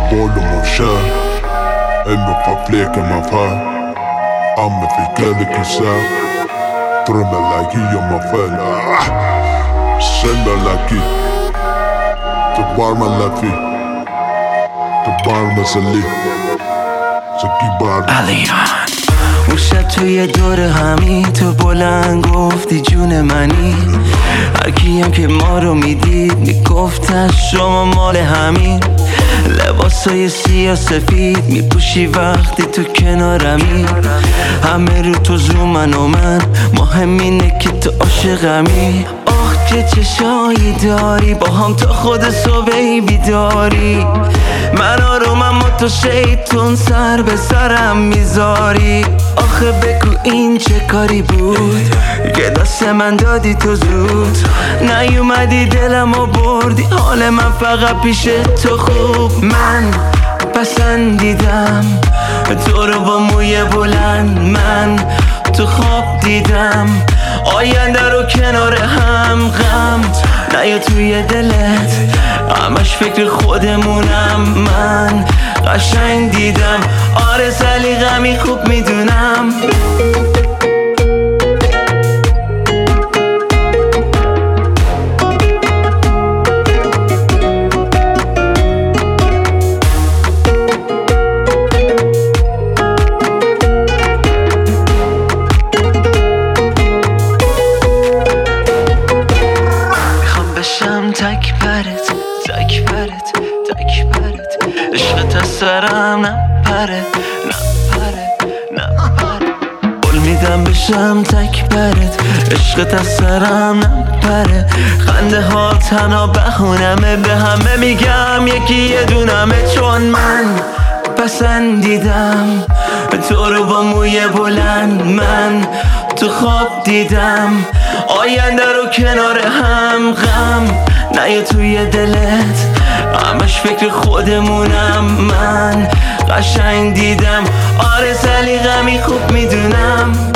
bollen kär. Ännu för fläcken man fär. Amma fick glädje kissar. Drömmer like i om man fäll. Sänder like i. Det varma like i. Det varma sig li. Så gibar علیان اون شب توی دور همی تو بلند گفتی جون منی. هر کیم که ما رو میدید میگفتش شما مال همین. لباسای سیاه سفید میپوشی وقتی تو کنارمی. همه رو تو زومن و من مهم اینه که تو عاشقمی. آخ چه چشایی داری با هم تا خود صبحی بیداری. من آرومم و تو شیطون سر به سرم میذاری. آخه بگو این چه کاری بود که دست من دادی تو زود. نیومدی دلم و بردی حال من فقط پیش تو خوب. من پسندیدم تو رو با موی بلند. من تو خواب دیدم آینده رو کنار هم. غم نیا توی دلت همش فکر خودمونم. من قشنگ دیدم آره سلیقه‌می خوب میدونم. تک پرت عشقت از سرم نپره. قول میدم بشم تک پرت عشقت از سرم نپره. خنده ها تنها بهونمه به همه میگم یکی یه دونمه. چون من پسندیدم تو رو با موی بلند. من تو خواب دیدم آینده رو کنار هم. غم نیا توی دلت همش فکر خودمونم. من قشنگ دیدم آره سلیقه‌می خوب میدونم.